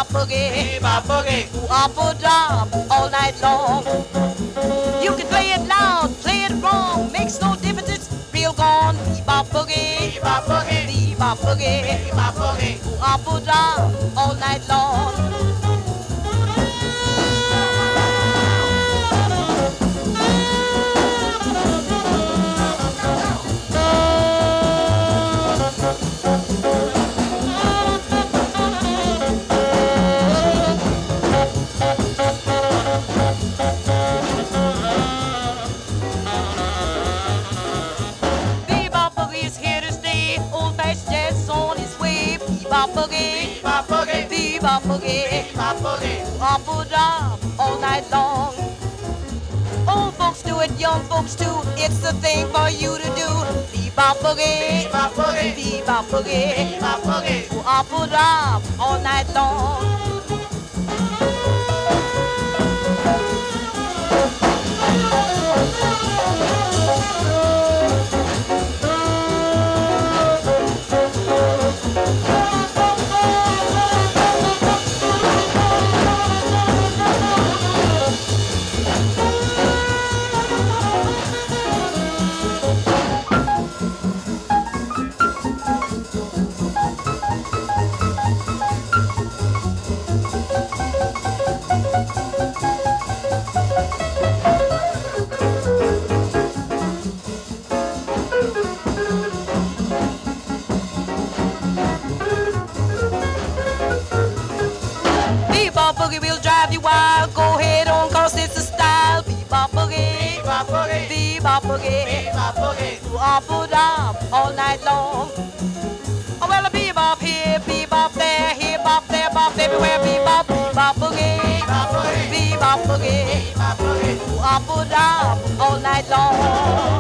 bebop boogie, bebop boogie, up or down all night long. You can play it loud, play it wrong, makes no difference, it's real gone. Bebop boogie, bebop boogie, bebop boogie, bebop boogie. up or down all night long. Bebop boogie is here to stay, old-fashioned jazz is on its way. Bebop boogie, Bebop boogie, bebop boogie, bebop boogie. up or down all night long. Old folks do it, young folks too. It's the thing for you to do. Bebop boogie, Bebop boogie, bebop boogie, bebop boogie. up or down all night long. Bebop boogie will drive you wild. Go ahead on, cause it's a style. Bebop boogie, Bebop boogie, bebop boogie, bebop boogie. up or down all night long. Oh, well, a bebop here, bebop there, here bop there, bop everywhere. Bebop, bebop boogie, Bebop boogie, bebop boogie, bebop boogie. up or down all night long.